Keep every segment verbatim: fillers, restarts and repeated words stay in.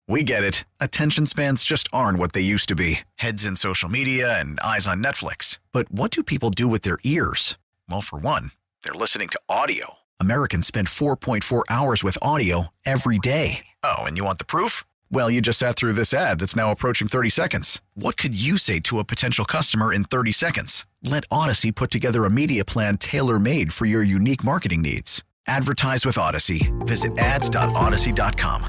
We get it. Attention spans just aren't what they used to be. Heads in social media and eyes on Netflix. But what do people do with their ears? Well, for one, they're listening to audio. Americans spend four point four hours with audio every day. Oh, and you want the proof? Well, you just sat through this ad that's now approaching thirty seconds. What could you say to a potential customer in thirty seconds? Let Odyssey put together a media plan tailor-made for your unique marketing needs. Advertise with Odyssey. Visit ads dot odyssey dot com.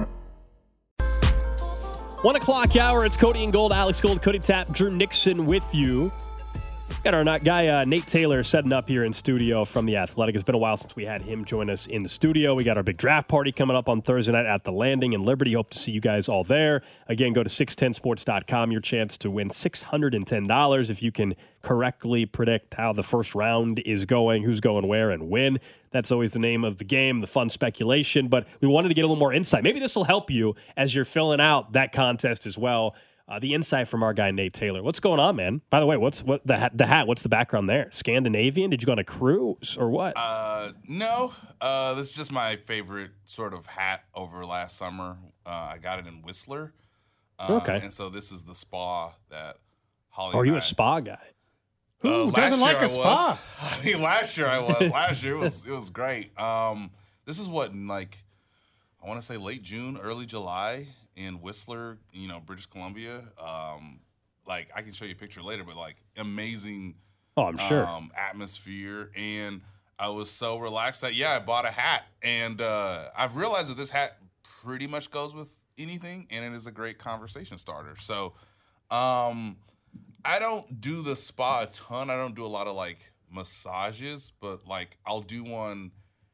One o'clock hour. It's Cody and Gold, Alex Gold, Cody Tapp, Drew Nixon with you. Got our guy uh, Nate Taylor setting up here in studio from The Athletic. It's been a while since we had him join us in the studio. We got our big draft party coming up on Thursday night at the Landing in Liberty. Hope to see you guys all there. Again, go to six ten sports dot com. Your chance to win six hundred ten dollars if you can correctly predict how the first round is going, who's going where, and when. That's always the name of the game, the fun speculation. But we wanted to get a little more insight. Maybe this will help you as you're filling out that contest as well. Uh, the insight from our guy Nate Taylor. What's going on, man? By the way, what's what the hat, the hat? What's the background there? Scandinavian? Did you go on a cruise or what? Uh, no. Uh, this is just my favorite sort of hat over last summer. Uh, I got it in Whistler. Uh, okay. And so this is the spa that Holly. Oh, are you I, a spa guy? Uh, Who doesn't like a spa? I mean, last year I was. Last year it was it was great. Um, this is what in like I want to say late June, early July. In Whistler, you know, British Columbia. Um, like, I can show you a picture later, but, like, amazing Oh, I'm sure. um, atmosphere. And I was so relaxed that, yeah, I bought a hat. And uh, I've realized that this hat pretty much goes with anything, and it is a great conversation starter. So um, I don't do the spa a ton. I don't do a lot of, like, massages, but, like, I'll do one,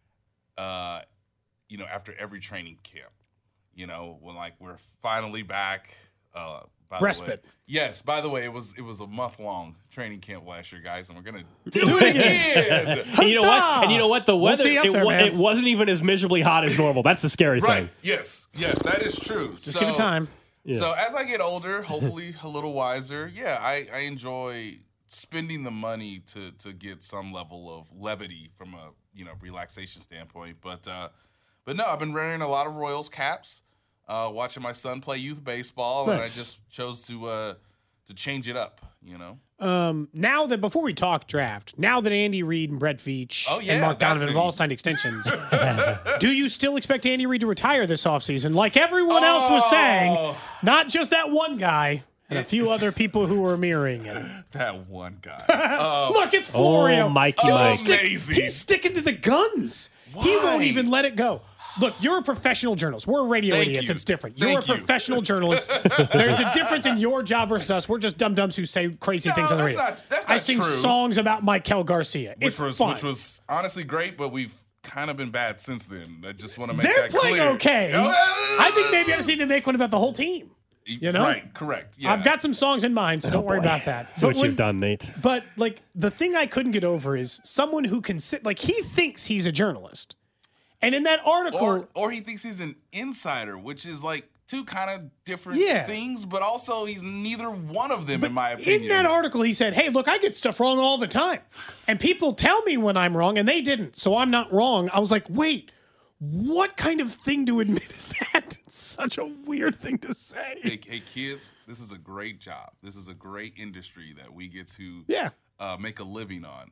uh, you know, after every training camp. You know, when like we're finally back. Uh, by Respite. The way, yes. By the way, it was it was a month long training camp last year, guys, and we're gonna do it again. And you know what? And you know what? The We'll weather see you up it, there, wa- man. it wasn't even as miserably hot as normal. That's the scary Right? thing. Yes. Yes, that is true. Just so, give it time. So as I get older, hopefully a little wiser, yeah, I, I enjoy spending the money to to get some level of levity from a you know relaxation standpoint. But uh, but no, I've been wearing a lot of Royals caps. Uh, watching my son play youth baseball, Nice. and I just chose to uh, to change it up, you know. Um, now that before we talk draft, now that Andy Reid and Brett Veach Oh, yeah, and Mark that Donovan have thing. all signed extensions, do you still expect Andy Reid to retire this offseason like everyone else was saying? Oh. Not just that one guy and a few other people who were mirroring it. That one guy. Uh, Look, it's Florio. Oh, Mikey Dude, Mike. stick- Amazing. He's sticking to the guns. He won't Why? even let it go. Look, you're a professional journalist. We're radio Thank idiots. you. It's different. Thank You're a you. professional journalist. There's a difference in your job versus us. We're just dum-dums who say crazy No, things on the that's radio. not- that's I not sing true. songs about Michael Garcia. which it's was fun. which was honestly great, but we've kind of been bad since then. I just want to make They're that playing clear. okay. I think maybe I just need to make one about the whole team. You know? Right, correct. Yeah. I've got some songs in mind, so don't worry boy. about that. See But what when- you've done, Nate. But like the thing I couldn't get over is someone who can sit like he thinks he's a journalist. And in that article, or or he thinks he's an insider, which is like two kind of different Yeah. things, but also he's neither one of them in my opinion. in that article, he said, "Hey, look, I get stuff wrong all the time, and people tell me when I'm wrong, and they didn't, so I'm not wrong." I was like, "Wait, what kind of thing to admit is that?" It's such a weird thing to say. Hey, hey, kids, this is a great job. This is a great industry that we get to Yeah. uh, make a living on.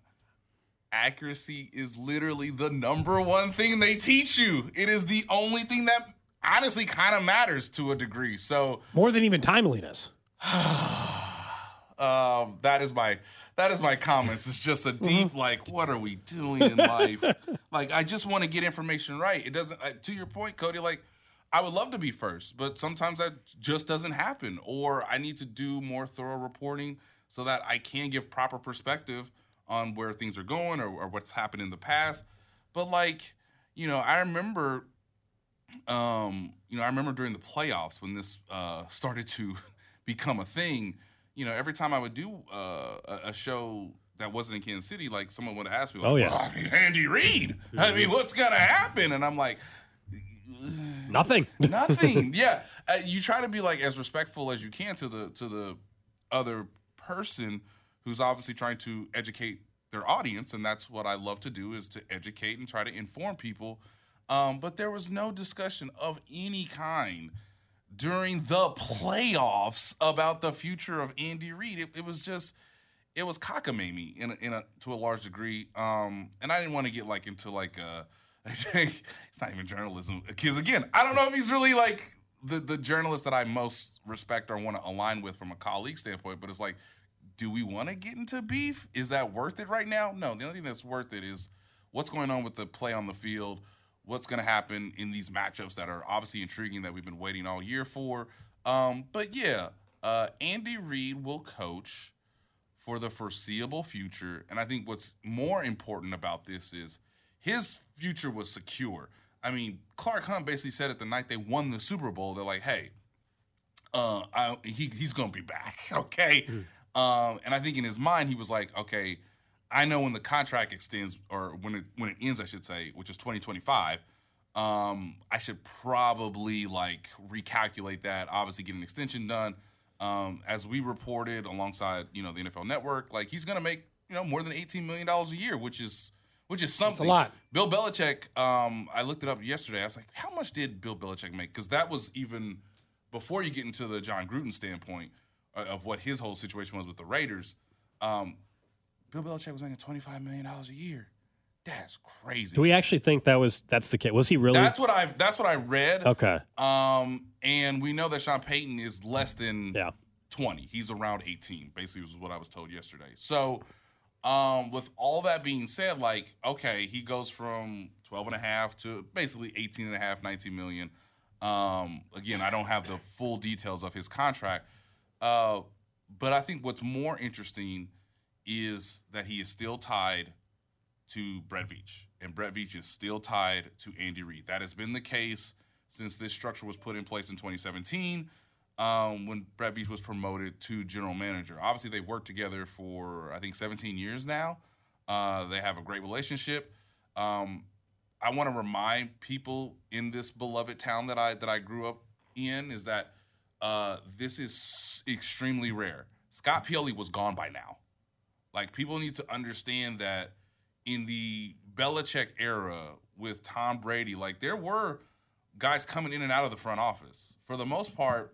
Accuracy is literally the number one thing they teach you. It is the only thing that honestly kind of matters to a degree. So More than even timeliness. um, that is my that is my comments. It's just a deep like, what are we doing in life? Like, I just want to get information right. It doesn't. Uh, to your point, Cody. Like, I would love to be first, but sometimes that just doesn't happen. Or I need to do more thorough reporting so that I can give proper perspective on where things are going or, or what's happened in the past. But like, you know, I remember, um, you know, I remember during the playoffs when this uh, started to become a thing. You know, every time I would do uh, a, a show that wasn't in Kansas City, like someone would ask me, like, Oh, yeah. well, I mean, Andy Reid. I mean, what's gonna happen? And I'm like, Nothing. nothing. Yeah, uh, you try to be like as respectful as you can to the to the other person who's obviously trying to educate their audience, and that's what I love to do, is to educate and try to inform people. Um, but there was no discussion of any kind during the playoffs about the future of Andy Reid. It, it was just, it was cockamamie in a, in a, to a large degree. Um, and I didn't want to get like into like a, it's not even journalism. Because again, I don't know if he's really like the, the journalist that I most respect or want to align with from a colleague standpoint. But it's like, do we want to get into beef? Is that worth it right now? No, the only thing that's worth it is what's going on with the play on the field, what's going to happen in these matchups that are obviously intriguing that we've been waiting all year for. Um, but yeah, uh, Andy Reid will coach for the foreseeable future. And I think what's more important about this is his future was secure. I mean, Clark Hunt basically said it the night they won the Super Bowl. They're like, hey, uh, I, he, he's going to be back, okay? Mm. Um, and I think in his mind, he was like, okay, I know when the contract extends, or when it when it ends, I should say, which is twenty twenty-five, um, I should probably, like, recalculate that, obviously get an extension done. Um, as we reported alongside, you know, the N F L Network, like, he's going to make, you know, more than eighteen million dollars a year, which is which is something. That's a lot. Bill Belichick, um, I looked it up yesterday. I was like, how much did Bill Belichick make? Because that was even before you get into the John Gruden standpoint of what his whole situation was with the Raiders. Um, Bill Belichick was making twenty-five million dollars a year. That's crazy. Do we actually think that was that's the case? Was he really? That's what I've. That's what I read. Okay. Um, and we know that Sean Payton is less than yeah. twenty. He's around eighteen. Basically, was what I was told yesterday. So, um, with all that being said, like, okay, he goes from twelve and a half to basically eighteen and a half, nineteen million. Um, again, I don't have the full details of his contract. Uh, but I think what's more interesting is that he is still tied to Brett Veach, and Brett Veach is still tied to Andy Reid. That has been the case since this structure was put in place in twenty seventeen, um, when Brett Veach was promoted to general manager. Obviously, they've worked together for, I think, seventeen years now. Uh, they have a great relationship. Um, I want to remind people in this beloved town that I that I grew up in is that uh, this is extremely rare. Scott Pioli was gone by now. Like, people need to understand that in the Belichick era with Tom Brady, like, there were guys coming in and out of the front office. For the most part,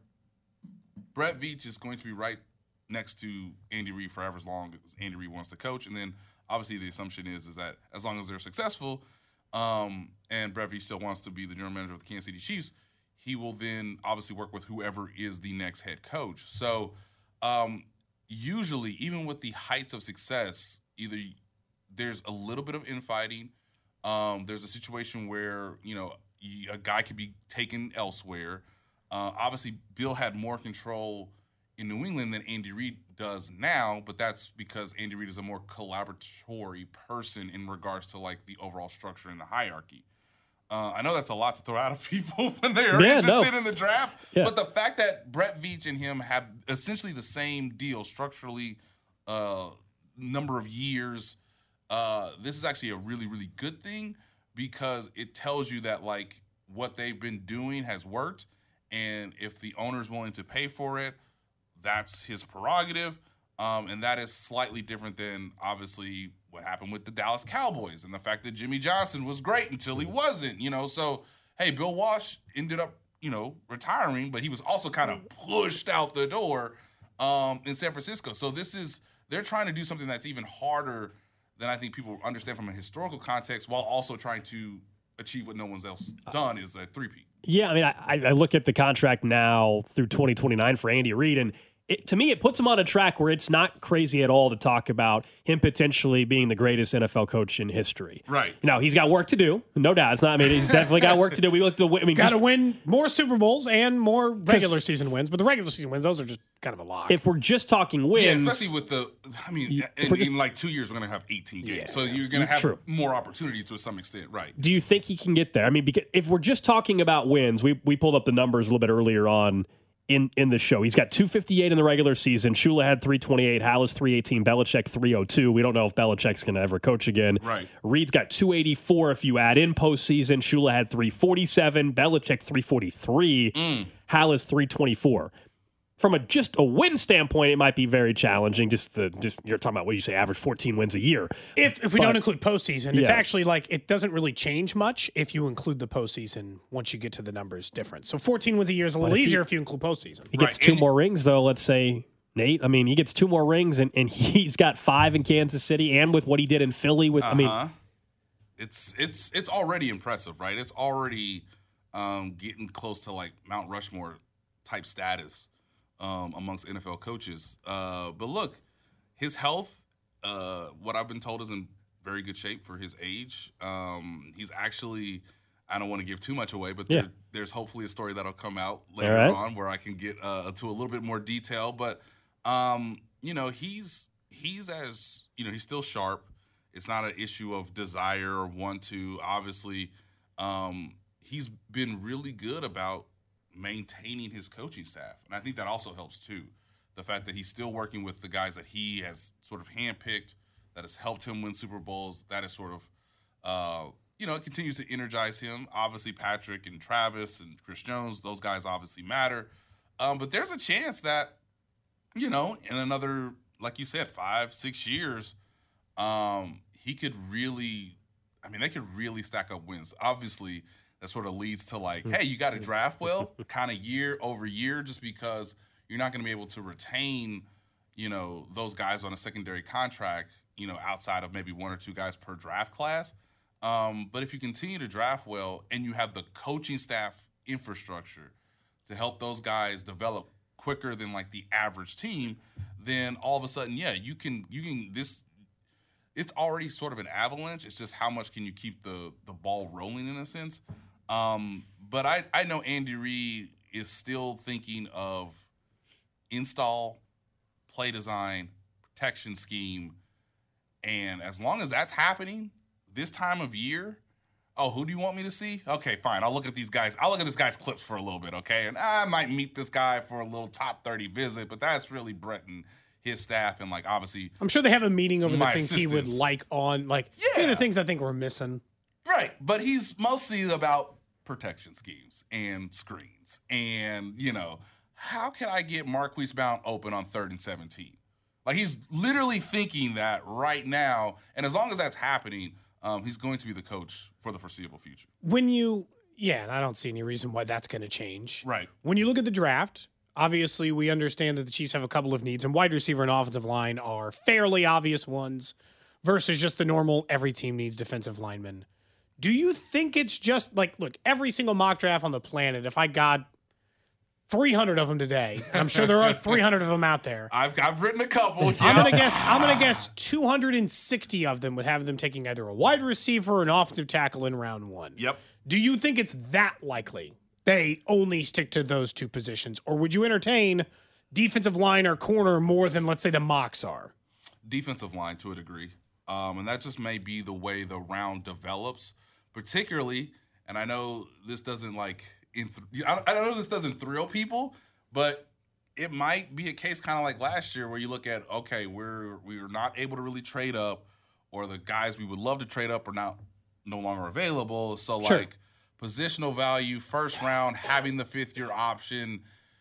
Brett Veach is going to be right next to Andy Reid forever as long as Andy Reid wants to coach. And then, obviously, the assumption is, is that as long as they're successful um, and Brett Veach still wants to be the general manager of the Kansas City Chiefs, he will then obviously work with whoever is the next head coach. So, um, usually, even with the heights of success, either there's a little bit of infighting. Um, there's a situation where, you know, a guy could be taken elsewhere. Uh, obviously, Bill had more control in New England than Andy Reid does now, but that's because Andy Reid is a more collaboratory person in regards to, like, the overall structure and the hierarchy. Uh, I know that's a lot to throw out of people when they are yeah, interested no. in the draft, yeah. but the fact that Brett Veach and him have essentially the same deal structurally, uh, number of years, uh, this is actually a really, really good thing because it tells you that, like, what they've been doing has worked, and if the owner's willing to pay for it, that's his prerogative, um, and that is slightly different than, obviously, what happened with the Dallas Cowboys and the fact that Jimmy Johnson was great until he wasn't, you know. So, hey, Bill Walsh ended up, you know, retiring, but he was also kind of pushed out the door um, in San Francisco. So this is, they're trying to do something that's even harder than I think people understand from a historical context while also trying to achieve what no one's else done is a three-peat. Yeah, I mean, I, I look at the contract now through twenty twenty-nine for Andy Reid, and It, to me, it puts him on a track where it's not crazy at all to talk about him potentially being the greatest N F L coach in history. Right. Now, he's got work to do. No doubt. It's not. I mean, he's definitely got work to do. We look to. I mean, got to win more Super Bowls and more regular season wins. But the regular season wins, those are just kind of a lock. If we're just talking wins, yeah, especially with the. I mean, you, in, just, in like two years, we're going to have eighteen games, yeah, so you're going to have true. more opportunity to some extent, right? Do you think he can get there? I mean, because if we're just talking about wins, we we pulled up the numbers a little bit earlier on. In, in the show. He's got two fifty-eight in the regular season. Shula had three twenty-eight. Hallis three eighteen. Belichick three oh two. We don't know if Belichick's going to ever coach again. Right. Reid's got two eighty-four if you add in postseason. Shula had three forty-seven. Belichick three forty-three. Mm. Hallis three twenty-four. from a just a win standpoint, it might be very challenging. Just the just you're talking about what you say, average fourteen wins a year. If if we But- don't include postseason, it's Yeah. actually like it doesn't really change much if you include the postseason once you get to the numbers difference. So fourteen wins a year is a little if he- easier if you include postseason. He gets Right, two and- more rings, though. Let's say Nate. I mean, he gets two more rings, and, and he's got five in Kansas City, and with what he did in Philly. With I mean, Uh-huh. It's it's it's already impressive, right? It's already um, getting close to like Mount Rushmore type status um, amongst N F L coaches. Uh, but look, his health, uh, what I've been told, is in very good shape for his age. Um, he's actually, I don't want to give too much away, but Yeah. there, there's hopefully a story that'll come out later right. on where I can get uh, to a little bit more detail. But um, you know, he's he's as you know, he's still sharp. It's not an issue of desire or want to. Obviously, um, he's been really good about maintaining his coaching staff. And I think that also helps too. The fact that he's still working with the guys that he has sort of handpicked, that has helped him win Super Bowls, that is sort of, uh, you know, it continues to energize him. Obviously, Patrick and Travis and Chris Jones, those guys obviously matter. Um, but there's a chance that, you know, in another, like you said, five, six years, um, he could really, I mean, they could really stack up wins. Obviously, that sort of leads to like, hey, you got to draft well kind of year over year just because you're not going to be able to retain, you know, those guys on a secondary contract, you know, outside of maybe one or two guys per draft class. Um, but if you continue to draft well and you have the coaching staff infrastructure to help those guys develop quicker than like the average team, then all of a sudden, yeah, you can, you can, this, it's already sort of an avalanche. It's just how much can you keep the the ball rolling in a sense. Um, but I, I know Andy Reid is still thinking of install, play design, protection scheme. And as long as that's happening this time of year, oh, who do you want me to see? Okay, fine. I'll look at these guys. I'll look at this guy's clips for a little bit, okay? And I might meet this guy for a little top thirty visit, but that's really Brett and his staff and, like, obviously. I'm sure they have a meeting over the My things he would assistants. like on, like, yeah. Yeah. the things I think we're missing. Right, but he's mostly about protection schemes and screens. And, you know, how can I get Marquise Mount open on third and seventeen? Like, he's literally thinking that right now. And as long as that's happening, um, he's going to be the coach for the foreseeable future. When you, yeah, and I don't see any reason why that's going to change. Right. When you look at the draft, obviously we understand that the Chiefs have a couple of needs, and wide receiver and offensive line are fairly obvious ones versus just the normal every team needs defensive linemen. Do you think it's just like, look, every single mock draft on the planet, if I got three hundred of them today, and I'm sure there are three hundred of them out there. I've, I've written a couple. I'm yeah. gonna guess. I'm gonna guess two hundred sixty of them would have them taking either a wide receiver or an offensive tackle in round one. Yep. Do you think it's that likely they only stick to those two positions, or would you entertain defensive line or corner more than, let's say, the mocks are? Defensive line to a degree. Um, and that just may be the way the round develops, particularly, and I know this doesn't like, in th- I I know this doesn't thrill people, but it might be a case kind of like last year where you look at, okay, we're we're not able to really trade up, or the guys we would love to trade up are not no longer available. So Sure. like positional value, first round, having the fifth year option,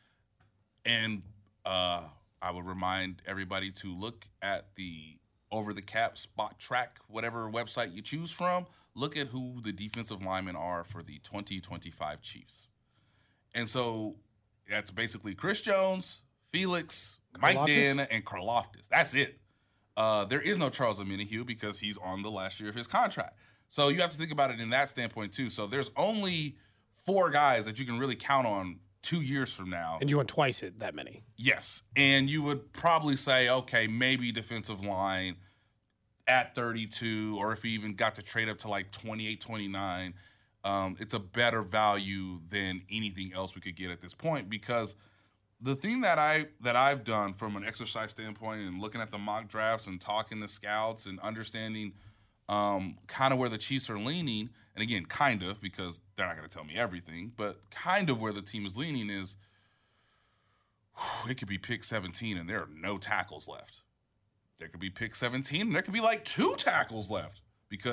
and uh, I would remind everybody to look at the over the cap spot track, whatever website you choose from. Look at who the defensive linemen are for the twenty twenty-five Chiefs. And so that's basically Chris Jones, Felix, Mike Karlaftis? Dana, and Karlaftis. That's it. Uh, there is no Charles Omenihu because he's on the last year of his contract. So you have to think about it in that standpoint too. So there's only four guys that you can really count on two years from now. And you want twice it that many. Yes. And you would probably say, okay, maybe defensive line at thirty-two, or if he even got to trade up to like twenty-eight, twenty-nine, um, it's a better value than anything else we could get at this point. Because the thing that I that I've done from an exercise standpoint and looking at the mock drafts and talking to scouts and understanding um, kind of where the Chiefs are leaning, and again, kind of, because they're not going to tell me everything, but kind of where the team is leaning is whew, it could be pick seventeen and there are no tackles left. There could be pick seventeen and there could be like two tackles left because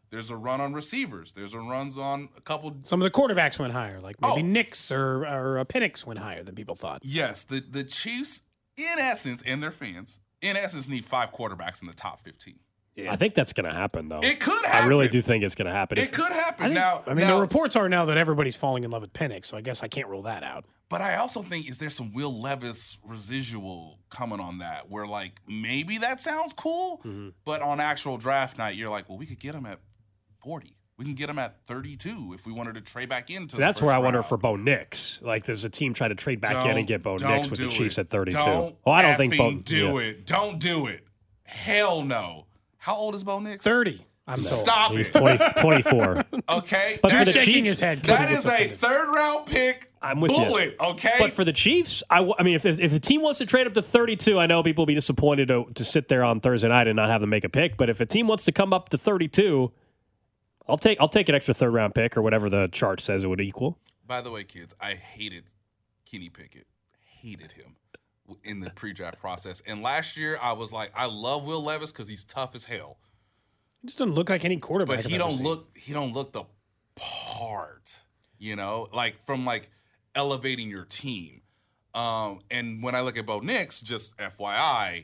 There's a run on receivers. There's a runs on a couple. Some of the quarterbacks went higher, like maybe Oh. Nix or or uh, Penix went higher than people thought. Yes, the the Chiefs, in essence, and their fans, in essence, need five quarterbacks in the top fifteen. I think that's going to happen, though. It could happen. I really do think it's going to happen. It If- could happen. I, think, now, I mean, now, the reports are now that everybody's falling in love with Penix, so I guess I can't rule that out. But I also think, is there some Will Levis residual coming on that where, like, maybe that sounds cool, Mm-hmm. but on actual draft night, you're like, well, we could get him at forty. We can get him at thirty-two if we wanted to trade back into So the that's first where I wonder round. for Bo Nix. Like, there's a team trying to trade back in and get Bo Don't Nix with the do Chiefs it. at thirty-two. Don't well, I don't think Bo. effing do yeah. it. Don't do it. Hell no. How old is Bo Nix? thirty. I'm told. Stop He's it. twenty, twenty-four. Okay. But for That- the shaking Chiefs- his head. 'cause that he is gets a offended. third round pick. I'm with you. bullet, okay? But for the Chiefs, I, w- I mean, if, if if a team wants to trade up to thirty-two, I know people will be disappointed to, to sit there on Thursday night and not have them make a pick. But if a team wants to come up to thirty-two, I'll take I'll take an extra third round pick or whatever the chart says it would equal. By the way, kids, I hated Kenny Pickett. Hated him in the pre-draft process. And last year, I was like, I love Will Levis because he's tough as hell. He just doesn't look like any quarterback. But I've he ever don't seen. look he don't look the part, you know, like from like elevating your team. Um, and when I look at Bo Nix, just F Y I,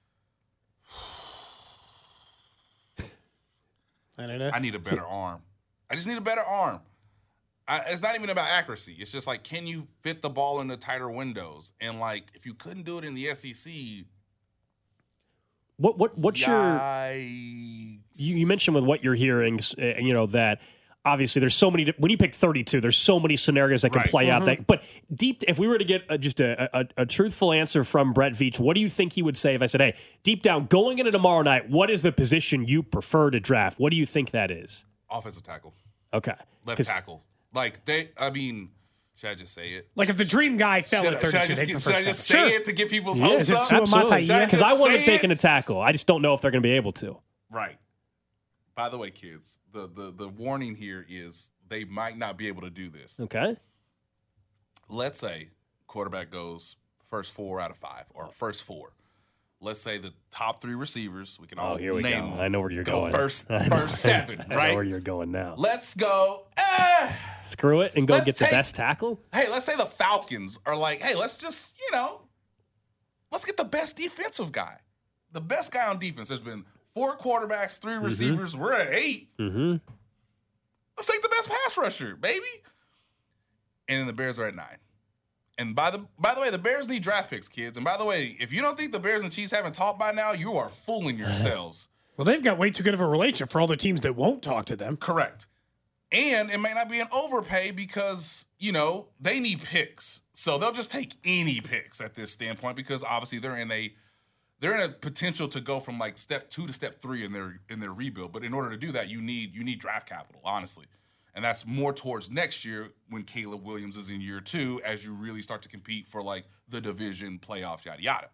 I don't know. I need a better arm. I just need a better arm. I, it's not even about accuracy. It's just like, can you fit the ball into tighter windows? And like, if you couldn't do it in the S E C, What what what's your yikes. you, you mentioned with what you're hearing, uh, you know, that obviously there's so many, when you pick thirty-two, there's so many scenarios that can Right. play out. That, but deep, if we were to get a, just a, a, a truthful answer from Brett Veach, what do you think he would say if I said, hey, deep down, going into tomorrow night, what is the position you prefer to draft? What do you think that is? Offensive tackle, Okay. left 'Cause- tackle. Like they, I mean, should I just say it? Like if the dream guy fell Should, at I- should I thirty-two, just, they'd get, prefer should I just Stefan. say Sure. it to get people's Yeah, hopes is it up? Sua Matai? Should I Because just I wanted say to take it? in a tackle. I just don't know if they're going to be able to. Right. By the way, kids, the, the the warning here is they might not be able to do this. Okay. Let's say quarterback goes first four out of five or first four. Let's say the top three receivers, we can all Oh, here we name go. them. I know where you're go going. First, I know- first seven, I right? know where you're going now. Let's go. eh. Screw it and go Let's get the take- best tackle. Hey, let's say the Falcons are like, hey, let's just, you know, let's get the best defensive guy. The best guy on defense. There's been four quarterbacks, three receivers. We're at eight. Mm-hmm. Let's take the best pass rusher, baby. And then the Bears are at nine. And by the by the way, the Bears need draft picks, kids. And by the way, if you don't think the Bears and Chiefs haven't talked by now, you are fooling yourselves. Well, they've got way too good of a relationship for all the teams that won't talk to them. Correct. And it may not be an overpay because, you know, they need picks. So they'll just take any picks at this standpoint because obviously they're in a they're in a potential to go from like step two to step three in their in their rebuild. But in order to do that, you need you need draft capital, honestly. And that's more towards next year when Caleb Williams is in year two as you really start to compete for like the division, playoffs, yada yada.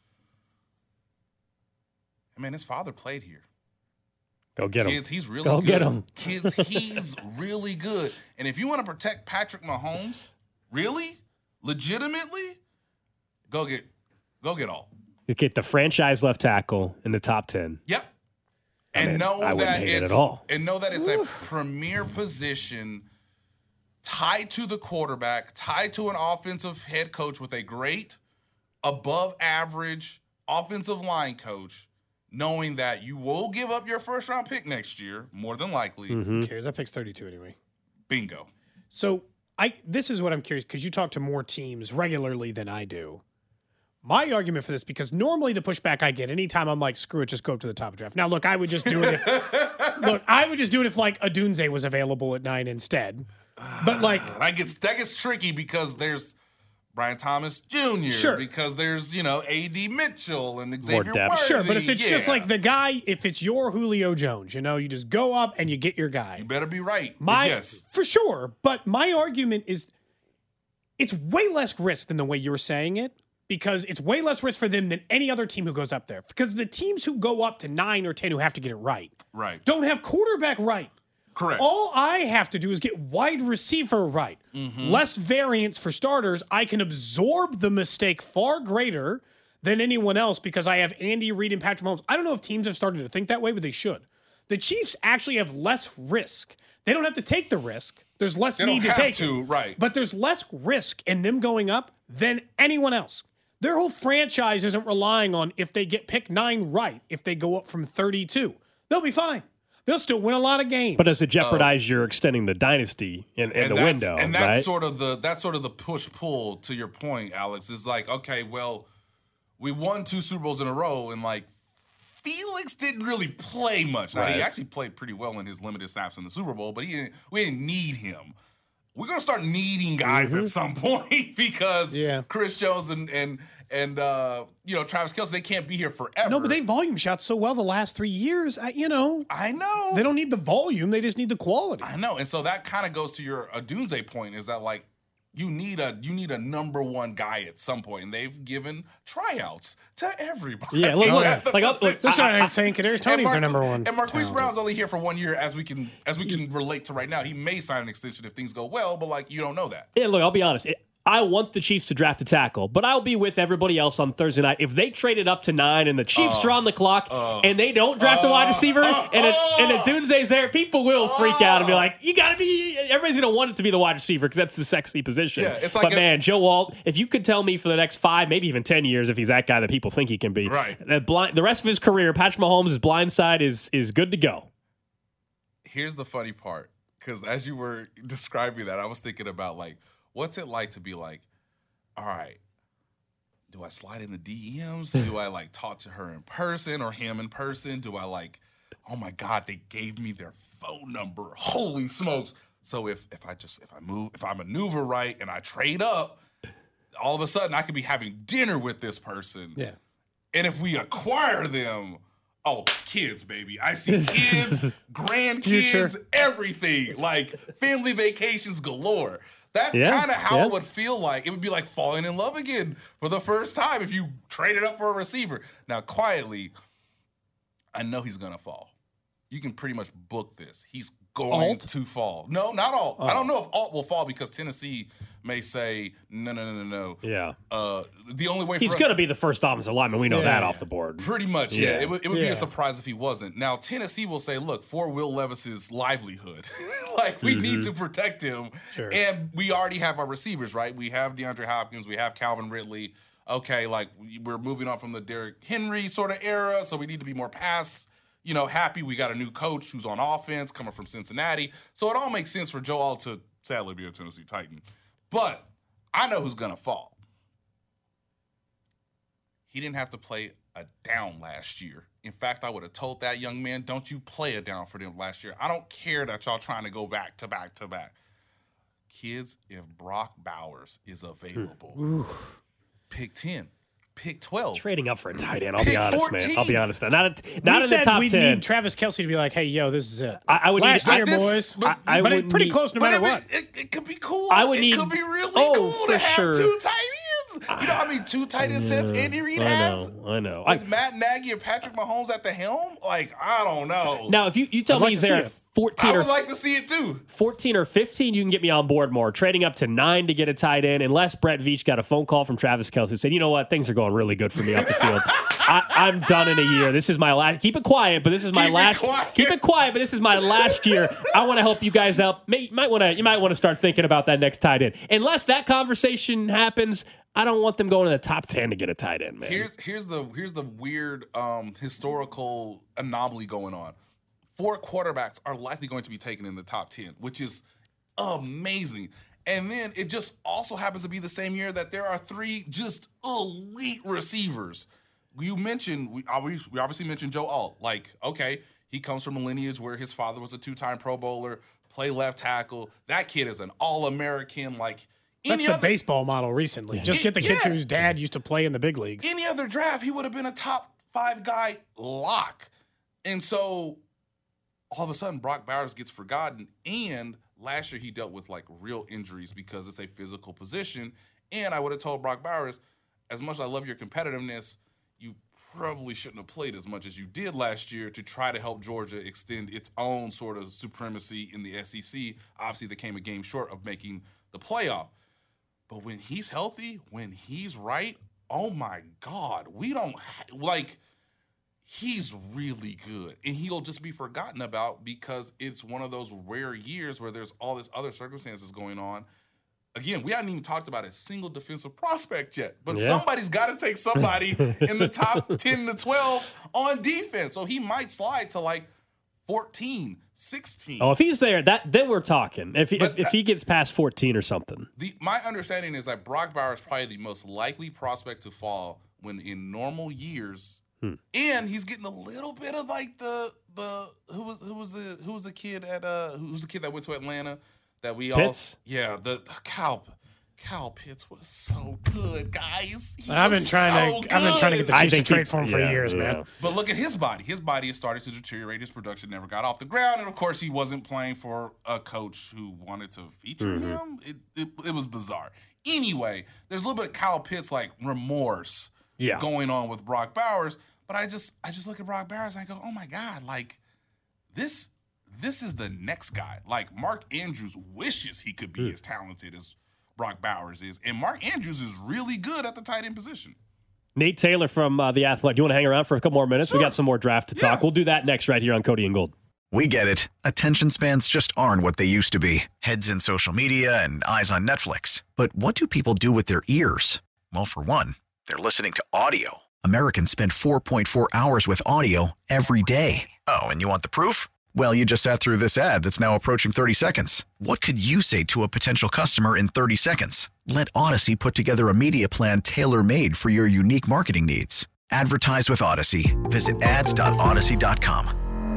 And man, his father played here. Go get him. Kids, he's really Go good. get him. Kids, he's really good. And if you want to protect Patrick Mahomes, really, legitimately, go get, go get all. You get the franchise left tackle in the top ten. Yep. And mean, know I wouldn't that hate it it's at all. and know that it's a premier position tied to the quarterback, tied to an offensive head coach with a great, above average offensive line coach. Knowing that you will give up your first round pick next year, more than likely. Mm-hmm. Who cares? That pick's thirty-two anyway. Bingo. So I this is what I'm curious because you talk to more teams regularly than I do. My argument for this, because normally the pushback I get anytime I'm like, screw it, just go up to the top of the draft. Now, look, I would just do it if look, I would just do it if like Adunze was available at nine instead. But like That gets that gets tricky because there's Brian Thomas Junior Sure. Because there's, you know, A D Mitchell and Xavier depth. Worthy. sure, but if it's just Yeah. like the guy, if it's your Julio Jones, you know, you just go up and you get your guy. You better be right. But My yes. for sure, but my argument is it's way less risk than the way you're saying it because it's way less risk for them than any other team who goes up there. Because the teams who go up to nine or ten who have to get it right Right. don't have quarterback right. Correct. All I have to do is get wide receiver right. Less variance for starters. I can absorb the mistake far greater than anyone else because I have Andy Reid and Patrick Mahomes. I don't know if teams have started to think that way, but they should. The Chiefs actually have less risk. They don't have to take the risk. There's less They need don't to have take to, it. right. But there's less risk in them going up than anyone else. Their whole franchise isn't relying on if they get pick nine right, if they go up from thirty-two. They'll be fine. They'll still win a lot of games. But does it jeopardize your extending the dynasty in, in and the that's, window? And that's right? sort of the that's sort of the push pull to your point, Alex. Is like, okay, well, we won two Super Bowls in a row, and like Felix didn't really play much. Now Right. he actually played pretty well in his limited snaps in the Super Bowl, but he didn't, we didn't need him. We're gonna start needing guys Mm-hmm. at some point because Yeah. Chris Jones and and and uh, you know Travis Kelce, they can't be here forever. no, but they volume shot so well the last three years. I, you know, I know. they don't need the volume. They just need the quality. I know, and so that kind of goes to your Odunze point. Is that like you need a you need a number one guy at some point, and they've given tryouts to everybody. Yeah, look, look, at the like, I'll- position. look, That's I- what I'm saying. Kadarius Toney's Mar- their number one. And Marquise talent. Brown's only here for one year, as we can as we can relate to right now. He may sign an extension if things go well, but like you don't know that. Yeah, look, I'll be honest. It, I want the Chiefs to draft a tackle, but I'll be with everybody else on Thursday night. If they traded up to nine and the Chiefs Uh, are on the clock and they don't draft a wide receiver and a, and a Dunze's there, people will freak out and be like, you got to be, everybody's going to want it to be the wide receiver because that's the sexy position. Yeah, it's like but a- man, Joe Alt, if you could tell me for the next five, maybe even ten years, if he's that guy that people think he can be, Right. the, blind, the rest of his career, Patrick Mahomes' blind side is, is good to go. Here's the funny part, because as you were describing that, I was thinking about like, what's it like to be like, all right, do I slide in the D Ms? Do I like talk to her in person or him in person? Do I like, oh my God, they gave me their phone number. Holy smokes. So if if I just if I move, if I maneuver right and I trade up, all of a sudden I could be having dinner with this person. Yeah. And if we acquire them, oh, kids, baby. I see kids, grandkids, Future. everything. Like family vacations galore. That's Yeah, kind of how yeah. it would feel like. It would be like falling in love again for the first time if you traded up for a receiver. Now, quietly, I know he's going to fall. You can pretty much book this. He's going Alt? to fall. No, not Alt. I don't know if Alt will fall because Tennessee may say, no, no, no, no, no. Yeah. Uh, the only way He's for us going to be the first offensive lineman. We know Yeah, that yeah. off the board. Pretty much, yeah. Yeah. It would, it would be Yeah. a surprise if he wasn't. Now, Tennessee will say, look, for Will Levis's livelihood, like, we need to protect him. Sure. And we already have our receivers, right? We have DeAndre Hopkins. We have Calvin Ridley. Okay, like, we're moving on from the Derrick Henry sort of era, so we need to be more pass, you know, happy. We got a new coach who's on offense coming from Cincinnati. So it all makes sense for Joe Alt to sadly be a Tennessee Titan. But I know who's going to fall. He didn't have to play a down last year. In fact, I would have told that young man, don't you play a down for them last year. I don't care that y'all trying to go back to back to back. Kids, if Brock Bowers is available, pick ten, pick twelve. Trading up for a tight end, I'll be Pick honest, man. I'll be fourteen. honest. Now. Not, a, not we in said the top we ten. need Travis Kelce to be like, hey, yo, this is it. I, I would Last need. year, this- boys. but- I, I but would it's pretty need- close no But matter it, what. it, it could be cool. I would it need- could be really oh, cool for to have sure. two tight ends. You know how many two tight end sets Andy Reid I has? know. I know. I, With Matt Nagy and Patrick Mahomes at the helm? Like, I don't know. now, if you, you tell I'd me like he's to there see at it. fourteen I or would like to see it too. fourteen or fifteen, you can get me on board more. Trading up to nine to get a tight end, unless Brett Veach got a phone call from Travis Kelce and said, you know what, things are going really good for me up the field. I, I'm done in a year. This is my last. Keep it quiet, but this is my Keep it last. quiet. Keep it quiet, but this is my last year. I want to help you guys out. May, you might want to. You might want to start thinking about that next tight end. Unless that conversation happens, I don't want them going in the top ten to get a tight end, man. Here's here's the here's the weird um, historical anomaly going on. Four quarterbacks are likely going to be taken in the top ten, which is amazing. And then it just also happens to be the same year that there are three just elite receivers. You mentioned, we obviously, we obviously mentioned Joe Alt. Like, okay, he comes from a lineage where his father was a two-time Pro Bowler, play left tackle. That kid is an All-American. Like, That's any the other, baseball model recently. Just get the kids Yeah. whose dad used to play in the big leagues. any other draft, he would have been a top five guy lock. And so all of a sudden, Brock Bowers gets forgotten. And last year, he dealt with like real injuries because it's a physical position. And I would have told Brock Bowers, as much as I love your competitiveness, you probably shouldn't have played as much as you did last year to try to help Georgia extend its own sort of supremacy in the S E C. Obviously, they came a game short of making the playoff. But when he's healthy, when he's right, oh my God, we don't ha- like. he's really good, and he'll just be forgotten about because it's one of those rare years where there's all this other circumstances going on. Again, we haven't even talked about a single defensive prospect yet, but yeah. somebody's got to take somebody in the top ten to twelve on defense. So he might slide to like fourteen, sixteen. Oh, if he's there, that then we're talking. If if, if he gets past fourteen or something. The, my understanding is that Brock Bowers is probably the most likely prospect to fall when in normal years, hmm. and he's getting a little bit of like the the who was who was the who was the kid at uh who was the kid that went to Atlanta that we Pitts? all yeah the, the Cal Cal Pitts was so good, guys. He I've been was trying so to good. I've been trying to get the I Chiefs to think trade he- for him for yeah, years, yeah. man. But look at his body. His body has started to deteriorate. His production never got off the ground. And, of course, he wasn't playing for a coach who wanted to feature Mm-hmm. him. It, it it was bizarre. Anyway, there's a little bit of Kyle Pitts, like, remorse Yeah. going on with Brock Bowers. But I just I just look at Brock Bowers and I go, oh, my God, like, this this is the next guy. Like, Mark Andrews wishes he could be Mm. as talented as Brock Bowers is. And Mark Andrews is really good at the tight end position. Nate Taylor from uh, The Athletic. Do you want to hang around for a couple more minutes? Sure. We got some more draft to Yeah. talk. We'll do that next right here on Cody and Gold. We get it. Attention spans just aren't what they used to be. Heads in social media and eyes on Netflix. But what do people do with their ears? Well, for one, they're listening to audio. Americans spend four point four hours with audio every day. Oh, and you want the proof? Well, you just sat through this ad that's now approaching thirty seconds. What could you say to a potential customer in thirty seconds? Let Odyssey put together a media plan tailor-made for your unique marketing needs. Advertise with Odyssey. Visit ads dot odyssey dot com.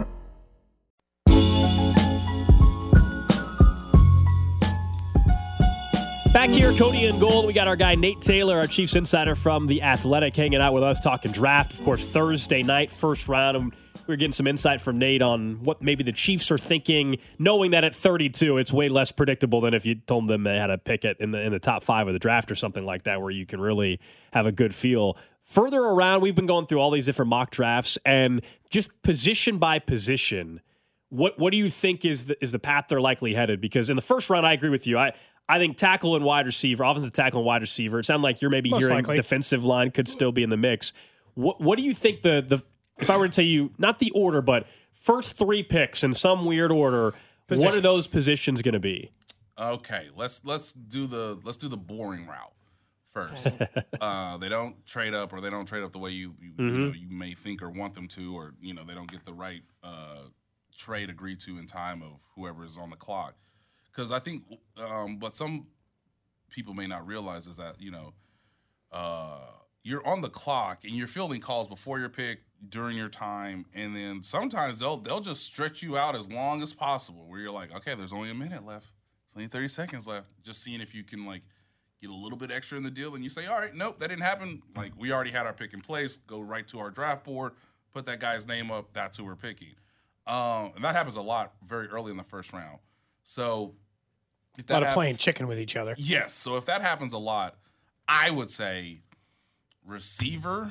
Back here, Cody and Gold. We got our guy Nate Taylor, our Chiefs insider from The Athletic, hanging out with us talking draft. Of course, Thursday night, first round. And we were getting some insight from Nate on what maybe the Chiefs are thinking, knowing that at thirty-two, it's way less predictable than if you told them they had a pick it in the in the top five of the draft or something like that, where you can really have a good feel. Further around, we've been going through all these different mock drafts, and just position by position, what what do you think is the, is the path they're likely headed? Because in the first round, I agree with you. I I think tackle and wide receiver, offensive tackle and wide receiver. It sounded like you're maybe Most hearing likely. defensive line could still be in the mix. What what do you think the the if I were to tell you not the order, but first three picks in some weird order, Position. what are those positions going to be? Okay, let's let's do the let's do the boring route first. uh, they don't trade up, or they don't trade up the way you you, Mm-hmm. you know you may think or want them to, or you know they don't get the right uh, trade agreed to in time of whoever is on the clock. Because I think um, what some people may not realize is that you know uh, you're on the clock and you're fielding calls before your pick, during your time, and then sometimes they'll they'll just stretch you out as long as possible. Where you're like, okay, there's only a minute left, there's only thirty seconds left, just seeing if you can like get a little bit extra in the deal. And you say, all right, nope, that didn't happen. Like we already had our pick in place. Go right to our draft board, put that guy's name up. That's who we're picking. Um, and that happens a lot very early in the first round. So if A that lot of hap- playing chicken with each other. Yes. So if that happens a lot, I would say receiver,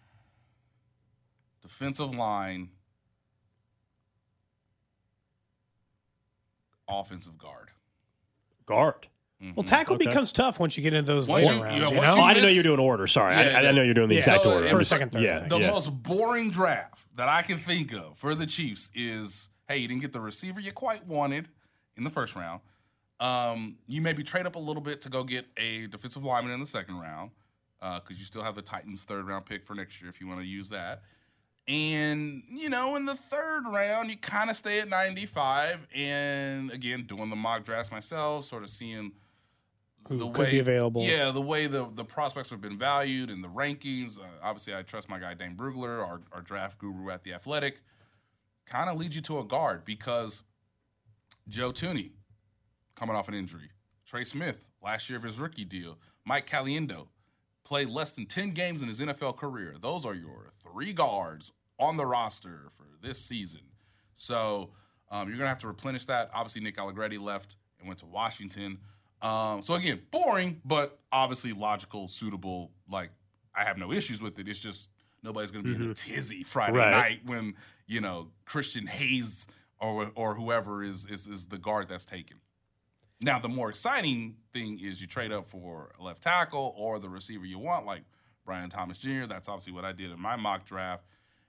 defensive line, offensive guard. Guard. Well, tackle Okay. becomes tough once you get into those Once later you- rounds. yeah, You once know? Oh, I didn't know miss- you were doing order. Sorry, I, Yeah, I didn't the- know you were doing the yeah. exact So order. it I'm was- just- First, second, third, I Yeah, think. The yeah. most boring draft that I can think of for the Chiefs is, hey, you didn't get the receiver you quite wanted in the first round. Um, you maybe trade up a little bit to go get a defensive lineman in the second round because you still have the Titans' third round pick for next year if you want to use that. And, you know, in the third round, you kind of stay at ninety-five. And, again, doing the mock drafts myself, sort of seeing Who the could way, be available. Yeah, the way the, the prospects have been valued and the rankings. Uh, obviously, I trust my guy, Dane Brugler, our, our draft guru at The Athletic. Kind of leads you to a guard because Joe Tooney, coming off an injury. Trey Smith, last year of his rookie deal. Mike Caliendo played less than ten games in his N F L career. Those are your three guards on the roster for this season. So um, you're going to have to replenish that. Obviously, Nick Allegretti left and went to Washington. Um, so, again, boring, but obviously logical, suitable. Like, I have no issues with it. It's just nobody's going to be in a tizzy Friday Right. night when, you know, Christian Hayes or or whoever is, is is the guard that's taken. Now, the more exciting thing is you trade up for a left tackle or the receiver you want, like Brian Thomas Junior That's obviously what I did in my mock draft.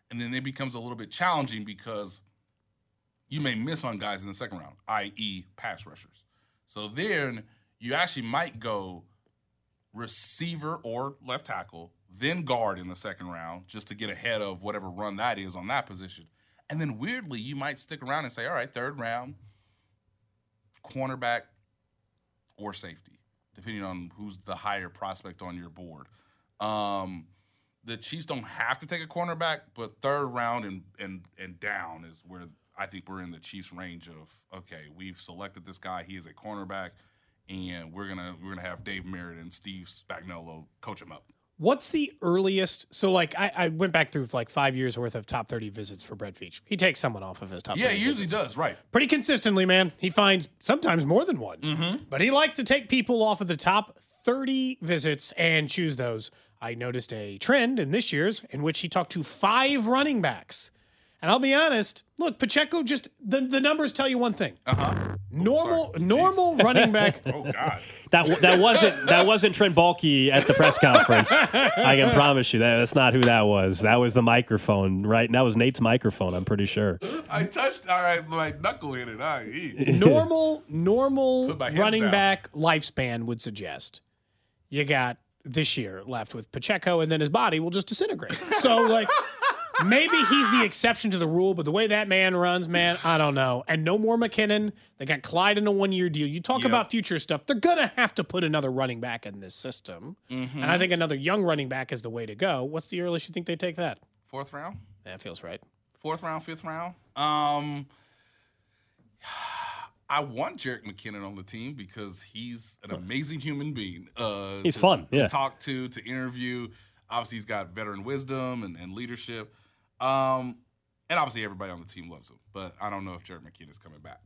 and then it becomes a little bit challenging because you may miss on guys in the second round, that is pass rushers. So then you actually might go receiver or left tackle, then guard in the second round just to get ahead of whatever run that is on that position. And then weirdly, you might stick around and say, all right, third round, cornerback or safety, depending on who's the higher prospect on your board. Um, the Chiefs don't have to take a cornerback, but third round and and and down is where I think we're in the Chiefs' range of, okay, we've selected this guy, he is a cornerback, and we're gonna we're gonna have Dave Merritt and Steve Spagnuolo coach him up. What's the earliest? So, like, I, I went back through like five years worth of top thirty visits for Brett Veach. He takes someone off of his top. Yeah, thirty he usually visits. does, right? Pretty consistently, man. He finds sometimes more than one, Mm-hmm. but he likes to take people off of the top thirty visits and choose those. I noticed a trend in this year's in which he talked to five running backs. And I'll be honest, look, Pacheco just the, the numbers tell you one thing. Uh-huh. Normal sorry. normal running back. Oh God. That that wasn't that wasn't Trent Baalke at the press conference. I can promise you that that's not who that was. That was the microphone, right? And that was Nate's microphone. I'm pretty sure. I touched all right, my knuckle in it. I eat. normal normal Put my hands running down. back lifespan would suggest you got this year left with Pacheco, and then his body will just disintegrate. So like maybe he's the exception to the rule, but the way that man runs, man, I don't know. And no more McKinnon. They got Clyde in a one-year deal. You talk Yep. about future stuff. They're going to have to put another running back in this system. Mm-hmm. And I think another young running back is the way to go. What's the earliest you think they take that? Fourth round? That feels right. Fourth round, fifth round. Um, I want Jerick McKinnon on the team because he's an amazing human being. Uh, He's to, fun, to yeah. talk to, to interview. Obviously, he's got veteran wisdom and, and leadership. Um, and obviously, everybody on the team loves him. But I don't know if Jerick McKinnon is coming back.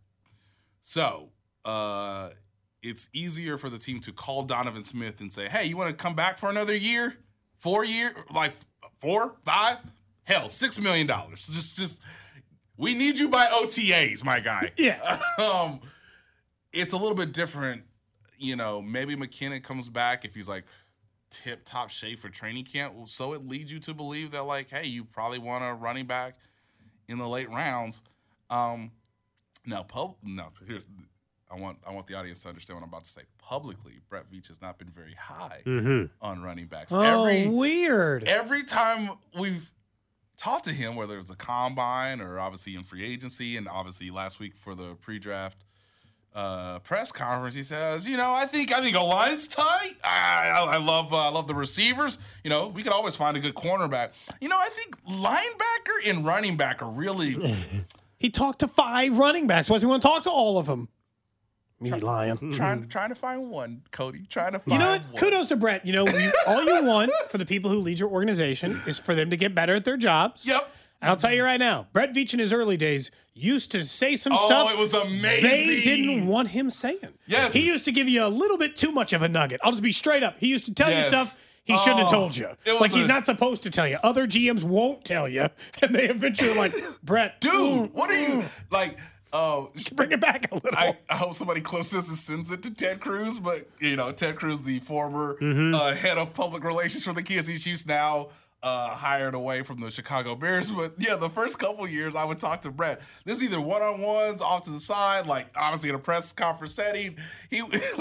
So uh, it's easier for the team to call Donovan Smith and say, hey, you want to come back for another year? Four year? Like four? Five? Hell, six million dollars. Just, just, we need you by O T As, my guy. Yeah. um, it's a little bit different. You know, maybe McKinnon comes back if he's like tip-top shape for training camp. So it leads you to believe that, like, hey, you probably want a running back in the late rounds. Um, now, pub, no, here's I want I want the audience to understand what I'm about to say. Publicly, Brett Veach has not been very high Mm-hmm. on running backs. Oh, Every weird. every time we've talked to him, whether it was a combine or obviously in free agency, and obviously last week for the pre-draft uh, press conference, he says, "You know, I think I think a line's tight. I, I, I love uh, I love the receivers. You know, we could always find a good cornerback. You know, I think linebacker and running back are really He talked to five running backs. Why does he want to talk to all of them? Me lying. trying trying to find one, Cody. Trying to find You know what? one. Kudos to Brett. You know, you, all you want for the people who lead your organization is for them to get better at their jobs. Yep. And I'll tell you right now, Brett Veach in his early days used to say some Oh, stuff it was amazing. they didn't want him saying. Yes. He used to give you a little bit too much of a nugget. I'll just be straight up. He used to tell Yes. you stuff he shouldn't have Oh, told you. it was Like he's a- not supposed to tell you. Other G Ms won't tell you. And they eventually are like, Brett, Dude, mm, what are you like? Oh, bring it back a little. I, I hope somebody close this and sends it to Ted Cruz, but you know, Ted Cruz, the former Mm-hmm. uh, head of public relations for the Kansas City Chiefs, now uh, hired away from the Chicago Bears. But yeah, the first couple years, I would talk to Brett. This is either one-on-ones, off to the side, like obviously in a press conference setting. He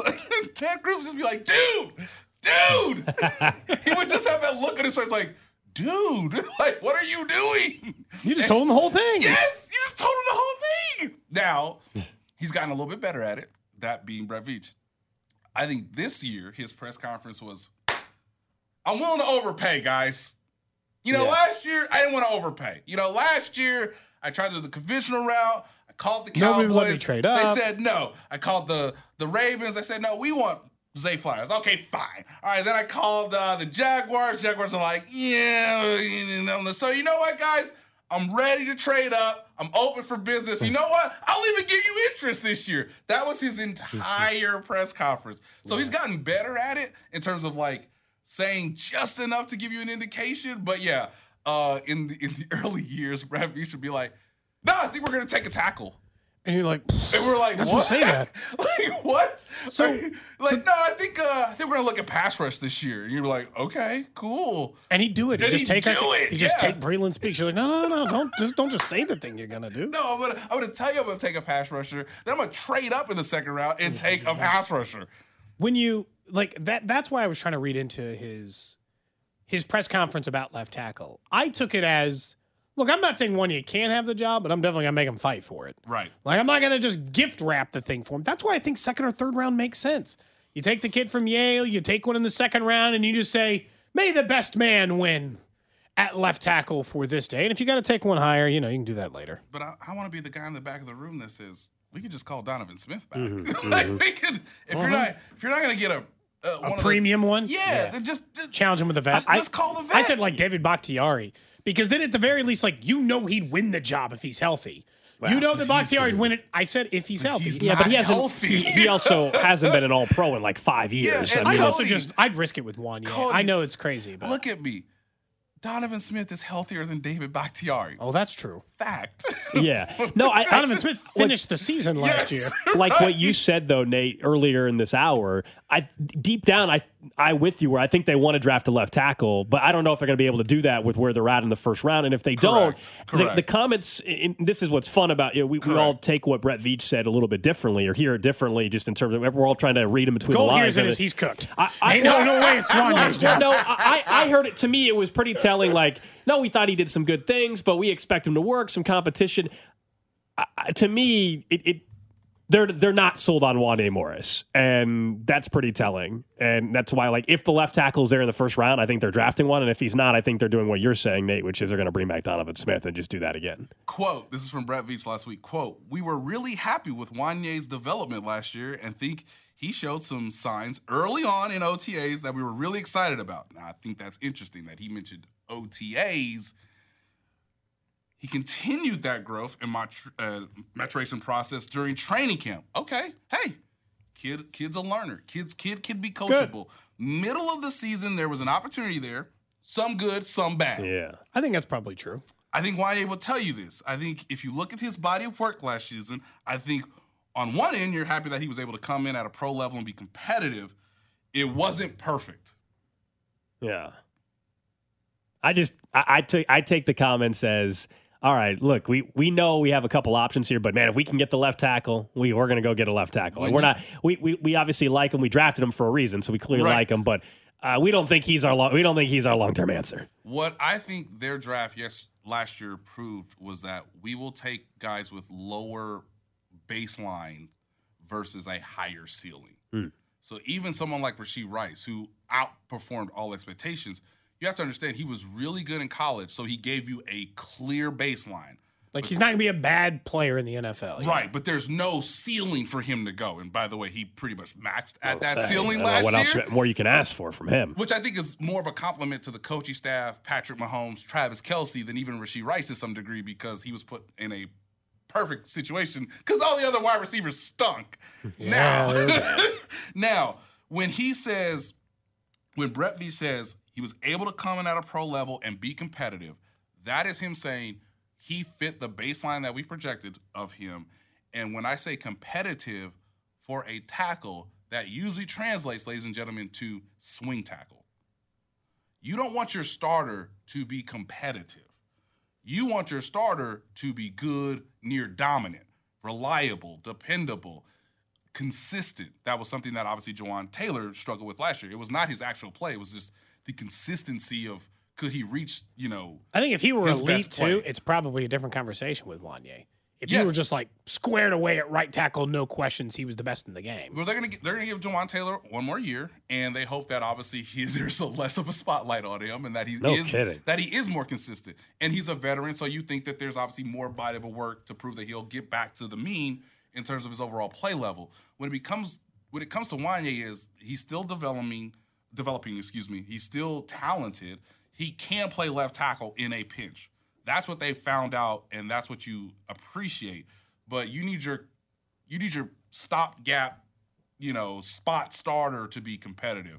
Ted Cruz would just be like, "Dude, dude," he would just have that look on his face, like, "Dude, like, what are you doing?" You just told him the whole thing. Yes, you just told him the whole thing. Now, he's gotten a little bit better at it, that being Brett Veach. I think this year, his press conference was, I'm willing to overpay, guys. You know, Yeah. last year, I didn't want to overpay. You know, last year, I tried to do the conventional route. I called the Nobody Cowboys. would let me trade up. They said no. I called the, the Ravens. I said, no, we want Zay Flowers. Okay, fine. All right, then I called uh, the Jaguars. Jaguars are like, yeah. You know, so you know what, guys? I'm ready to trade up. I'm open for business. You know what? I'll even give you interest this year. That was his entire press conference. So he's gotten better at it in terms of like saying just enough to give you an indication. But yeah, uh, in the in the early years, Brad Veach would be like, "No, I think we're gonna take a tackle." And you're like, And we're like, that's what? what say that. Like, what? So- like, like, so- no, I think uh, I think we're gonna look at pass rush this year. And you're like, okay, cool. And he'd do it. He'd And just he'd take do it, He just yeah. take Breland Speaks. You're like, no, no, no, don't just don't just say the thing you're gonna do. No, I'm gonna, I'm gonna tell you I'm gonna take a pass rusher. Then I'm gonna trade up in the second round and take a pass rusher. When you like that, that's why I was trying to read into his his press conference about left tackle. I took it as, look, I'm not saying one you can't have the job, but I'm definitely gonna make him fight for it. Right. Like, I'm not gonna just gift wrap the thing for him. That's why I think second or third round makes sense. You take the kid from Yale, you take one in the second round, and you just say, may the best man win at left tackle for this day. And if you got to take one higher, you know, you can do that later. But I, I want to be the guy in the back of the room that says we could just call Donovan Smith back. Mm-hmm, like we could, if you're not, if you're not gonna get a uh, one A of the- premium one? yeah, Yeah. then just, just Challenge him with a vet. just call the vet. I said like David Bakhtiari, because then at the very least, like, you know he'd win the job if he's healthy. you know that Bakhtiari'd win it. I said if he's healthy. he's Yeah, but he not hasn't. healthy. He, he also hasn't been an All Pro in like five years. and I I'd mean, I also Cody- just, I'd risk it with Wanye. Cody- I know it's crazy, but. look at me. Donovan Smith is healthier than David Bakhtiari. Oh, that's true. Fact. yeah. No, I, I Donovan Smith finished the season last Yes. year. like what you said though, Nate, earlier in this hour. I deep down, I I with you where I think they want to draft a left tackle, but I don't know if they're going to be able to do that with where they're at in the first round. And if they don't, Correct. the, Correct. the comments. In, this is what's fun about you know, we, we all take what Brett Veach said a little bit differently or hear it differently, just in terms of we're all trying to read in between Gold the hears lines. it of as he's cooked. I, I, Ain't no, no way it's Wanye's job. no, I, I heard it. To me, it was pretty telling. Like, no, we thought he did some good things, but we expect him to work, some competition. I, to me, it, it they're they're not sold on Wanye Morris, and that's pretty telling. And that's why, like, if the left tackle's there in the first round, I think they're drafting one, and if he's not, I think they're doing what you're saying, Nate, which is they're going to bring back Donovan Smith and just do that again. Quote, this is from Brett Veach last week. Quote, we were really happy with Wanye's development last year and think he showed some signs early on in O T As that we were really excited about. Now, I think that's interesting that he mentioned O T As. He continued that growth and mat- uh, maturation process during training camp. Okay, hey, kid, kid's a learner. Kids, kid can be coachable. Middle of the season, there was an opportunity there. Some good, some bad. Yeah. I think that's probably true. I think Wanye will tell you this. I think if you look at his body of work last season, I think on one end, you're happy that he was able to come in at a pro level and be competitive. It wasn't perfect. Yeah. I just I, I take I take the comments as, all right, look, we we know we have a couple options here, but man, if we can get the left tackle, we we're gonna go get a left tackle. And we're not we, we we obviously like him. We drafted him for a reason, so we clearly Right. like him, but uh, we don't think he's our long, we don't think he's our long term answer. What I think their draft yes last year proved was that we will take guys with lower baseline versus a higher ceiling. So even someone like Rashee Rice, who outperformed all expectations, you have to understand he was really good in college, so he gave you a clear baseline. Like, he's not going to be a bad player in the N F L. you know? Right, but there's no ceiling for him to go. And by the way, he pretty much maxed at that Say, ceiling I don't know last what year. else more you can ask for from him. Which I think is more of a compliment to the coaching staff, Patrick Mahomes, Travis Kelce, than even Rashee Rice to some degree, because he was put in a perfect situation because all the other wide receivers stunk. now, now, when he says, when Brett Veach says he was able to come in at a pro level and be competitive, that is him saying he fit the baseline that we projected of him. And when I say competitive for a tackle, that usually translates, ladies and gentlemen, to swing tackle. You don't want your starter to be competitive. You want your starter to be good, near dominant, reliable, dependable, consistent. That was something that obviously Jawaan Taylor struggled with last year. It was not his actual play. It was just the consistency of could he reach, you know, I think if he were his elite best play. too, it's probably a different conversation with Wanye. If you were Yes. just like squared away at right tackle, no questions, he was the best in the game. Well, they're gonna they're gonna give Jawaan Taylor one more year, and they hope that obviously he, there's a less of a spotlight on him, and that he No is kidding. that he is more consistent, and he's a veteran. So you think that there's obviously more body of work to prove that he'll get back to the mean in terms of his overall play level. When it becomes when it comes to Wanye, is he's still developing developing. Excuse me, he's still talented. He can play left tackle in a pinch. That's what they found out, and that's what you appreciate. But you need your you need your stopgap, you know, spot starter to be competitive.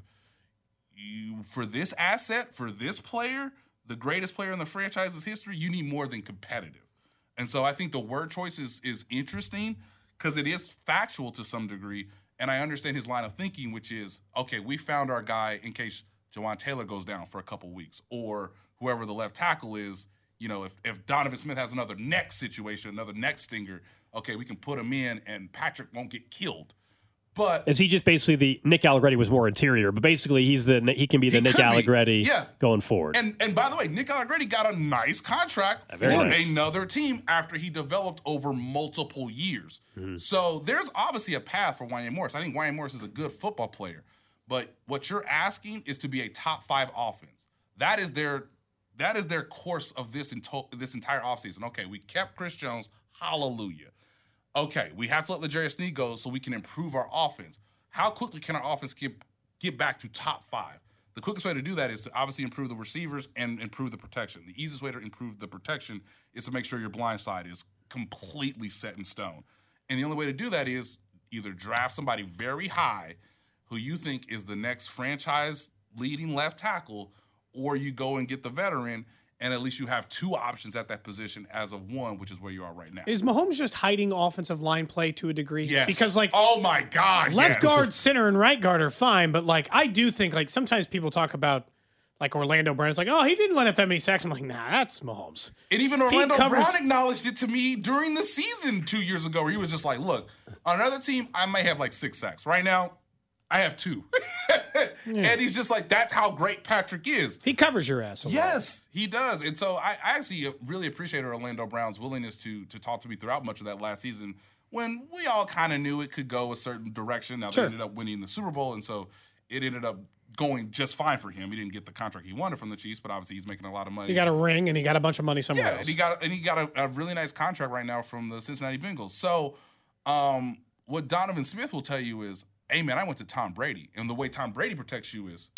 You for this asset, for this player, the greatest player in the franchise's history, you need more than competitive. And so I think the word choice is is interesting because it is factual to some degree. And I understand his line of thinking, which is, okay, we found our guy in case Jawan Taylor goes down for a couple weeks, or whoever the left tackle is. You know, if, if Donovan Smith has another neck situation, another neck stinger, okay, we can put him in and Patrick won't get killed. But is he just basically the Nick Allegretti was more interior, but basically he's the he can be the Nick Allegretti yeah. going forward. And and by the way, Nick Allegretti got a nice contract uh, for nice. another team after he developed over multiple years. Mm-hmm. So there's obviously a path for Wanya Morris. I think Wanya Morris is a good football player, but what you're asking is to be a top five offense. That is their that is their course of this into, this entire offseason. Okay, we kept Chris Jones. Hallelujah. Okay, we have to let L'Jarius Sneed go so we can improve our offense. How quickly can our offense get, get back to top five? The quickest way to do that is to obviously improve the receivers and improve the protection. The easiest way to improve the protection is to make sure your blind side is completely set in stone. And the only way to do that is either draft somebody very high who you think is the next franchise leading left tackle, or you go and get the veteran, and at least you have two options at that position as of one, which is where you are right now. Is Mahomes just hiding offensive line play to a degree? Yes. Because, like, oh my God, left yes. guard, center, and right guard are fine, but, like, I do think, like, sometimes people talk about, like, Orlando Brown. It's like, oh, he didn't let up that many sacks. I'm like, nah, that's Mahomes. And even Orlando covers- Brown acknowledged it to me during the season two years ago, where he was just like, look, on another team, I might have, like, six sacks. Right now, I have two. yeah. And he's just like, that's how great Patrick is. He covers your ass. Yes, he does. And so I, I actually really appreciated Orlando Brown's willingness to to talk to me throughout much of that last season when we all kind of knew it could go a certain direction. Now, sure. they ended up winning the Super Bowl, and so it ended up going just fine for him. He didn't get the contract he wanted from the Chiefs, but obviously he's making a lot of money. He got a ring, and he got a bunch of money somewhere yeah, else. and he got, and he got a, a really nice contract right now from the Cincinnati Bengals. So um, what Donovan Smith will tell you is, hey, man, I went to Tom Brady, and the way Tom Brady protects you is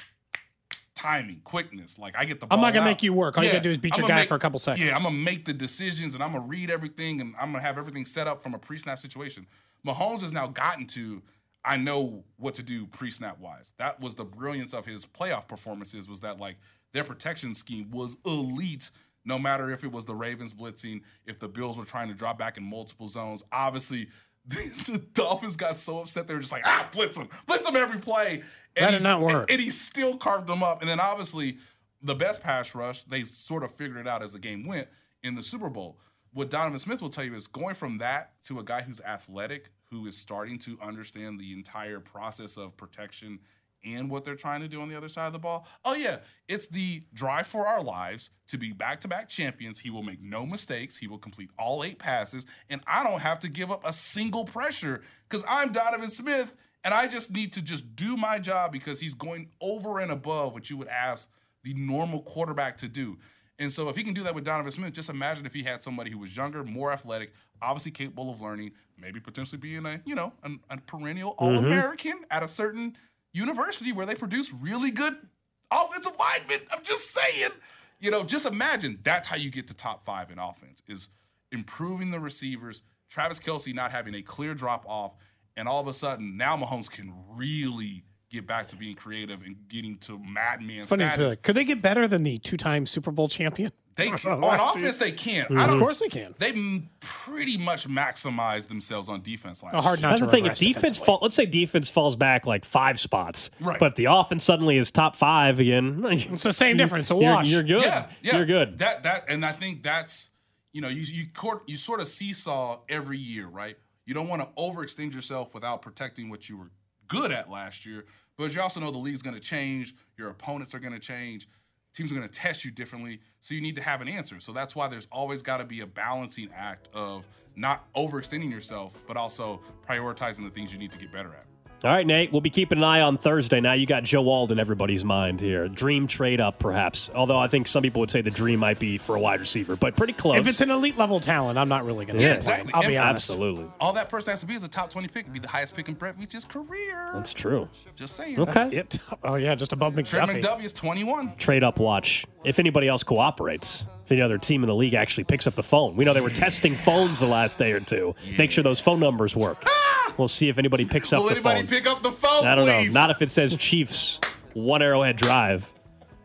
timing, quickness. Like, I get the ball I'm not going to out. make you work. All yeah, you got to do is beat I'm your guy make, for a couple seconds. Yeah, I'm going to make the decisions, and I'm going to read everything, and I'm going to have everything set up from a pre-snap situation. Mahomes has now gotten to, I know what to do pre-snap-wise. That was the brilliance of his playoff performances, was that, like, their protection scheme was elite, no matter if it was the Ravens blitzing, if the Bills were trying to drop back in multiple zones. Obviously, the Dolphins got so upset they were just like, ah, blitz him, blitz him every play. And that did not work. And, and he still carved them up. And then obviously the best pass rush, they sort of figured it out as the game went in the Super Bowl. What Donovan Smith will tell you is going from that to a guy who's athletic, who is starting to understand the entire process of protection and what they're trying to do on the other side of the ball. Oh, yeah, it's the drive for our lives to be back-to-back champions. He will make no mistakes. He will complete all eight passes, and I don't have to give up a single pressure because I'm Donovan Smith, and I just need to just do my job because he's going over and above what you would ask the normal quarterback to do. And so if he can do that with Donovan Smith, just imagine if he had somebody who was younger, more athletic, obviously capable of learning, maybe potentially being a, you know, a, a perennial All-American mm-hmm. at a certain university where they produce really good offensive linemen. I'm just saying, you know, just imagine that's how you get to top five in offense, is improving the receivers, Travis Kelce not having a clear drop off, and all of a sudden now Mahomes can really get back to being creative and getting to madman Funny status. Like, could they get better than the two-time Super Bowl champion? They can. On offense, they can't. Mm-hmm. I don't, of course they can. They m- pretty much maximized themselves on defense last oh, hard year. not That's to the thing. If regress defense fall, let's say defense falls back like five spots, right. but if the offense suddenly is top five again, it's the same difference. A you're, wash. you're good. Yeah, yeah. You're good. That that, and I think that's, you know, you you court, you sort of seesaw every year, right? You don't want to overextend yourself without protecting what you were good at last year, but you also know the league's going to change. Your opponents are going to change. Teams are going to test you differently, so you need to have an answer. So that's why there's always got to be a balancing act of not overextending yourself, but also prioritizing the things you need to get better at. All right, Nate, we'll be keeping an eye on Thursday. Now you got Joe Wald in everybody's mind here. Dream trade up, perhaps. Although I think some people would say the dream might be for a wide receiver, but pretty close. If it's an elite level talent, I'm not really going to. Yeah, yeah, exactly. I'll And be honest. Absolutely. All that person has to be is a top twenty pick. It'd be the highest pick in Brett Veach's career. That's true. Just saying. Okay. It. Oh yeah, just above Trey McDuffie. McDuffie is twenty-one. Trade up watch. If anybody else cooperates, if any other team in the league actually picks up the phone. We know they were testing phones the last day or two. Yeah. Make sure those phone numbers work. We'll see if anybody picks up Will the phone. Will anybody pick up the phone, I don't please? know. Not if it says Chiefs, one Arrowhead Drive.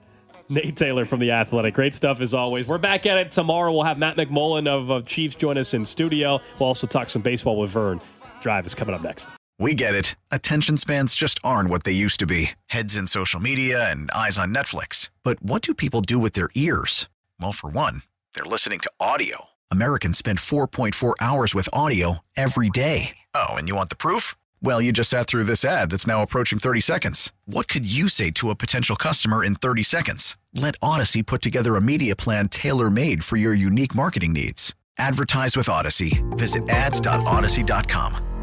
Nate Taylor from The Athletic. Great stuff as always. We're back at it tomorrow. We'll have Matt McMullen of, of Chiefs join us in studio. We'll also talk some baseball with Vern. Drive is coming up next. We get it. Attention spans just aren't what they used to be. Heads in social media and eyes on Netflix. But what do people do with their ears? Well, for one, they're listening to audio. Americans spend four point four hours with audio every day. Oh, and you want the proof? Well, you just sat through this ad that's now approaching thirty seconds. What could you say to a potential customer in thirty seconds? Let Odyssey put together a media plan tailor-made for your unique marketing needs. Advertise with Odyssey. Visit ads dot odyssey dot com.